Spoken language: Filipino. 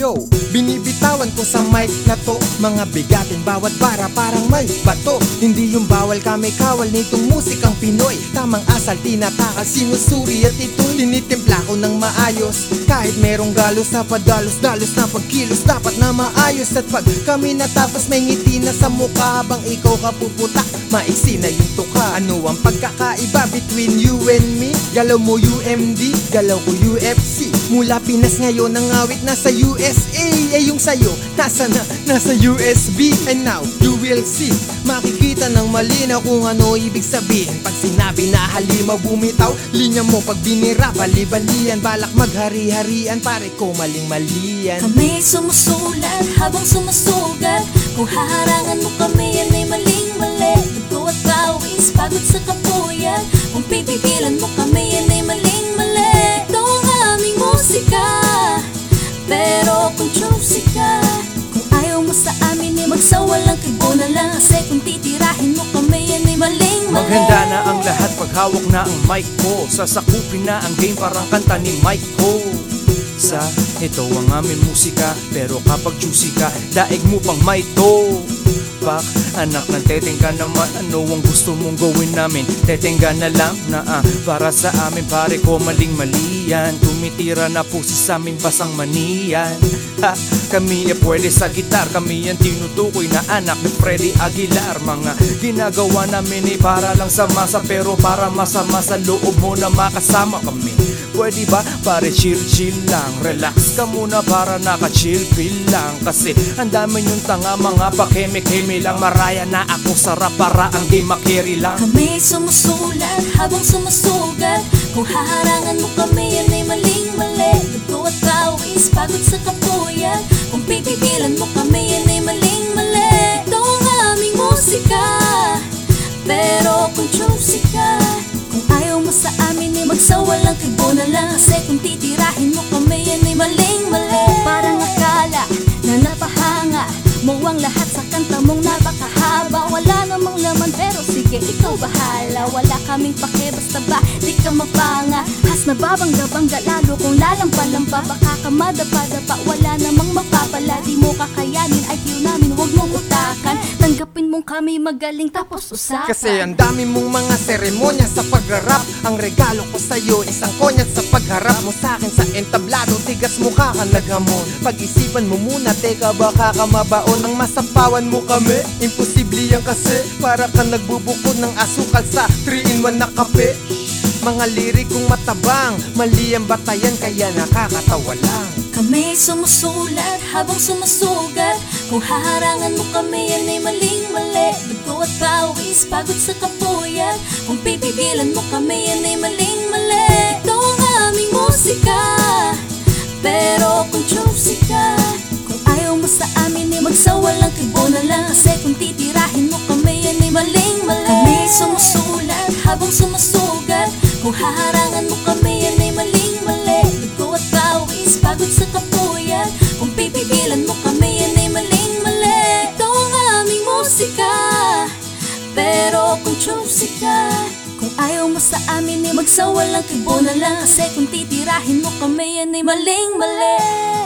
yo, binibitawan ko sa mic na to mga bigatin bawat bara parang may bato. Hindi yung bawal kami kawal nitong musikang Pinoy. Tamang asal tinatakal, sinusuri at ito'y tinitimpla ko ng maayos. Kahit merong galos na padalos-dalos na pagkilos, dapat na maayos. At pag kami natapos may ngiti na sa mukha, habang ikaw kapuputak, maiksi na yung tuka. Ano ang pagkakaiba between you and me? Galaw mo UMD, galaw ko UFC. Mula Pinas ngayon ang awit nasa USA. Eh yung sayo, nasa USB. And now, you will see, makikita ng malinaw kung ano ibig sabihin. Pag sinabi na halimaw bumitaw, linya mo pag binira, bali-balian. Balak maghari-harian, pare ko maling-malian. Kami sumusulat habang sumusugat. Kung haharangan mo kami yan ay maling-mali. Dugo at pawis, pagod sa kapuyan. Kung pipigilan mo kami yan ay maling-mali. Ito ang aming musika, pero kung choosy ka, kung ayaw mo sa amin ay magsawalang kibo na lang. Kasi kung titirahin mo kami yan ay maling-mali. Maghanda na ang lahat pag hawak na ang mic ko. Sasakupin na ang game parang kanta ni Mike Ho. Ito ang aming musika, pero kapag juicy ka, daig mo pang may to. Pak, anak ng teteng ka naman, ano ang gusto mong gawin namin? Teteng ka na lang na para sa amin pare ko maling-malian. Tumitira na pusi sa amin basang maniyan. Ha, kami pwede sa gitar, kami ang tinutukoy na anak ni Freddy Aguilar. Mga ginagawa namin para lang sa masa, pero para masama sa loob mo na makasama kami. Pwede ba? Pare chill lang, relax ka muna para naka-chill-pill lang. Kasi ang dami yung tanga, mga pakeme-keme lang. Maraya na ako, sarap para ang game makiri lang. Kami sumusulat habang sumusugat. Kung haharangan mo kami yan ay maling-mali. Dugo at pawis, pagod sa kapuyan. Kung pipigilan mo kami yan ay maling-mali. Ito ang aming musika, pero kung choosy ka, kung ayaw mo sa amin ay magsawalang kibo na lang. Kasi kung titirahin mo kami yan ay maling-mali. Parang akala na napahanga mo ang lahat sa kanta mong napakahaba. Wala namang laman pero sige ikaw bahala. Wala kaming pake basta ba di ka mapanga. Has na babangga-bangga lalo kung lalampa-lampa. Baka ka madapa-dapa, wala namang mapapala. Di mo kakayanin IQ namin, wag mong utakan. Tanggapin mong kami magaling tapos usapan. Kasi ang dami mong mga seremonya sa pag-rap. Ang regalo ko sa'yo, isang konyat sa pagharap mo sa'kin sa entablado. Tigas mukha ka naghamon, pag-isipan mo muna, teka baka ka mabaon. Ang masapawan mo kami, imposible yan kasi para ka nagbubukod ng asukal sa 3-in-1 na kape. Mga lirikong matabang, mali ang batayan kaya nakakatawa lang. Kami sumusulat habang sumusugat. Kung haharangan mo kami yan ay maling-mali. Dugo at pawis, pagod sa kapuyan. Kung pipigilan mo kami yan ay maling-mali. Ito ang aming musika, pero kung choosy ka, kung ayaw mo sa amin ay magsawalang kibo na lang. Kasi kung titirahin mo kami yan ay maling-mali. Kami sumusulat habang sumusugat. Kung haharangan mo kami yan ay maling-mali. Dugo at pawis, pagod sa kapuyan. Kung pipigilan mo kami yan ay maling-mali. Ito ang aming musika, pero kung choosy ka, kung ayaw mo sa amin ay magsawalang kibo na lang. Kasi kung titirahin mo kami yan ay maling-mali.